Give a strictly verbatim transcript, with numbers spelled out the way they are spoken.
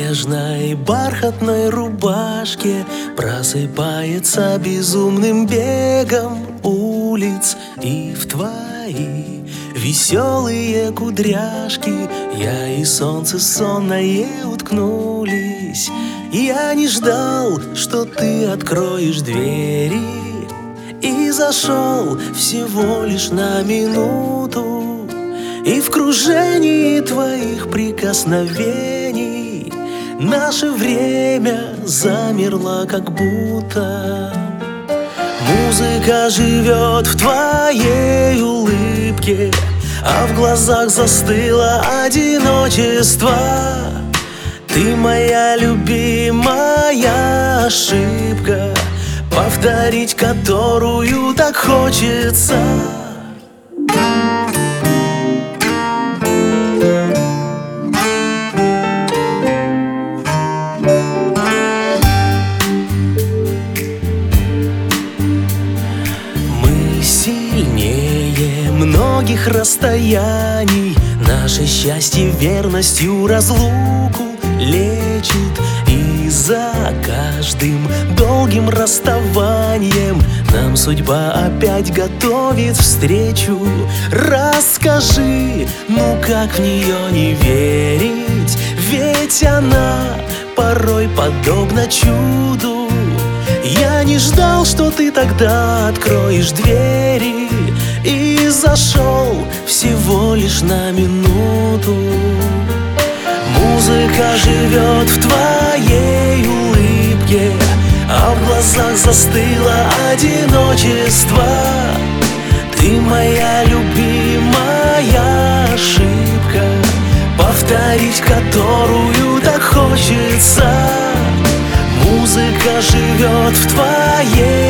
нежной бархатной рубашке просыпается безумным бегом улиц. И в твои веселые кудряшки я и солнце сонное уткнулись. Я не ждал, что ты откроешь двери, и зашел всего лишь на минуту. И в кружении твоих прикосновений наше время замерло как будто. Музыка живет в твоей улыбке, а в глазах застыло одиночество. Ты моя любимая ошибка, повторить которую так хочется. Мы сильнее многих расстояний, наше счастье верностью разлуку лечит. И за каждым долгим расставанием нам судьба опять готовит встречу. Расскажи, ну как в нее не верить? Ведь она порой подобна чуду. Я не ждал, что ты тогда откроешь двери, и зашел всего лишь на минуту. Музыка живет в твоей улыбке, а в глазах застыло одиночество. Ты моя любимая ошибка, повторить которую так хочется. Музыка живет в твоей